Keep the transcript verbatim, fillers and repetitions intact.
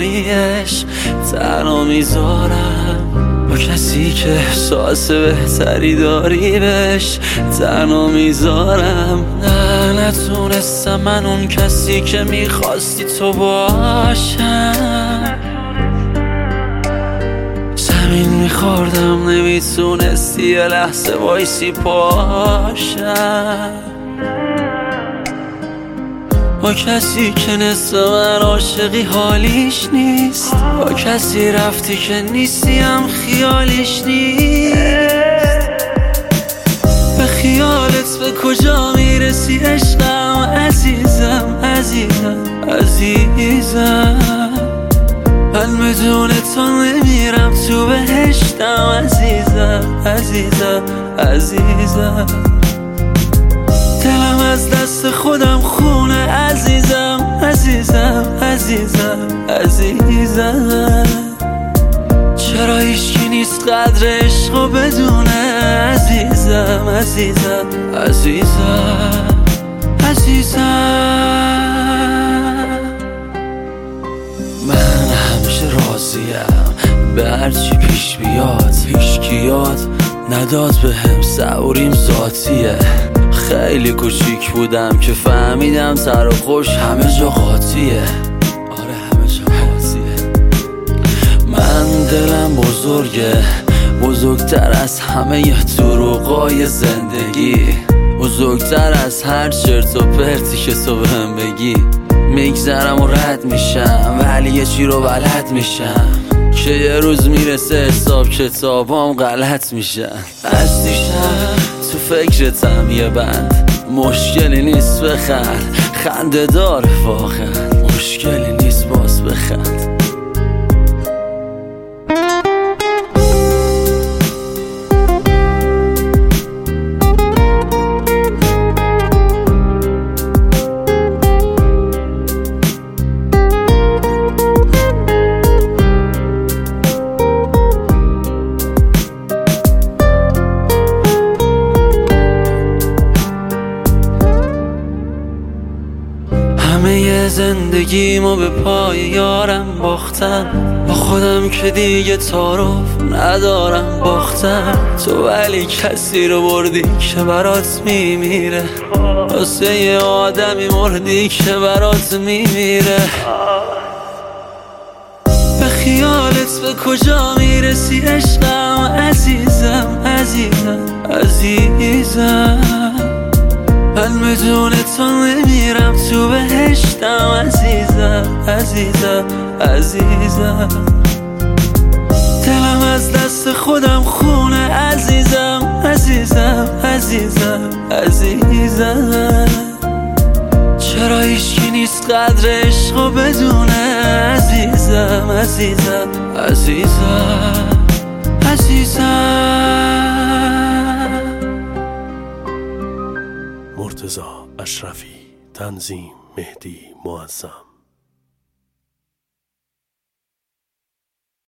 داریش تنها میذارم با کسی که احساس بهتری داری بهش تنها میذارم. نه نتونستم من اون کسی که میخواستی تو باشم، زمین میخوردم نمیتونستی یه لحظه وایسی پاشم. با کسی که نصف من عاشقی حالیش نیست، با کسی رفتی که نیستی هم خیالیش نیست. به خیالت به کجا میرسی عشقم عزیزم عزیزم عزیزم. من بدون تو نمیرم تو بهشتم عزیزم عزیزم عزیزم. دلم از دست خودم خونه عزیزم عزیزم عزیزم عزیزم. چرا هیچکی نیست قدر عشقو بدونه عزیزم عزیزم عزیزم عزیزم. من همیشه راضیم به هرچی پیش بیاد، هیچکی یاد نداد به هم سعوریم ذاتیه. خیلی کوچیک بودم که فهمیدم سر و خوش همه جا قاطیه. آره همه جا قاطیه. من دلم بزرگه، بزرگتر از همه دروغای زندگی، بزرگتر از هر چرت و پرتی که تو بهم بگی. میگذرم و رد میشم ولی یه چی رو بلد میشم که یه روز میرسه حساب کتابام غلط میشن. از دیشب تو فکرتم یه بند، مشکلی نیست بخند، خنده داره واقعا، مشکلی نیست باز بخند. همه زندگیمو به پای یارم باختم، با خودم که دیگه تعارف ندارم باختم. تو ولی کسی رو بردی که برات میمیره، واسه یه آدمی مردی که برات میمیره. به خیالت به کجا میرسی عشقم عزیزم عزیزم عزیزم. من بدون تو نمیرم تو بهشتم عزیزم عزیزم عزیزم. دلم از دست خودم خونه عزیزم عزیزم عزیزم عزیزم. چرا هیچکی نیست قدر عشقو بدونه عزیزم عزیزم عزیزم عزیزم. مرتضی اشرفی، تنظیم مهدی معظم.